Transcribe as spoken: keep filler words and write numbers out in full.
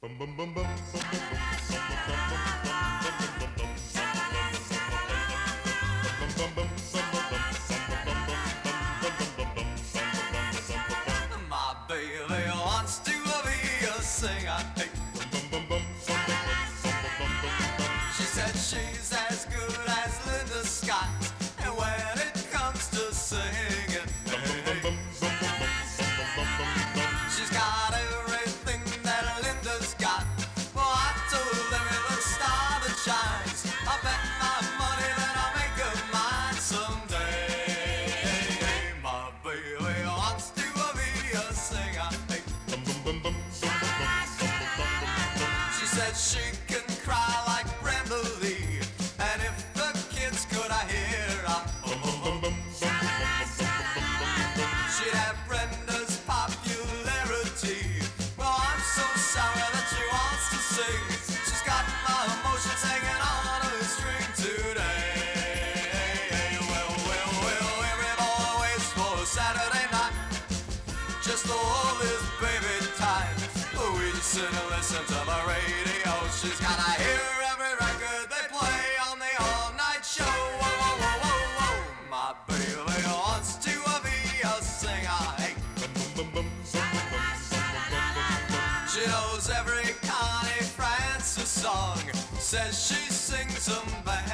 baby wants to be a singer. Hey. She said she's as good as Linda Scott, and when it comes to singing, hey, she's got everything that Linda's got. Well, I told them you're the star that shines. I bet my money that I'll make her mine someday. My baby wants to be a singer. Hey. She said she can cry like Brenda Lee, and if the kids could I hear her, oh, she'd have Brenda's popularity. Well, I'm so sorry that she wants to sing. She's got my emotions hanging on a string today. Well, well, well, every boy waits for Saturday night just to hold his baby tight. We sit and listen to the radio. She's gotta hear every record they play on the all-night show. Whoa, whoa, whoa, whoa, whoa. My baby wants to be a singer. Hey. She knows every Connie Francis song. Says she sings them bad.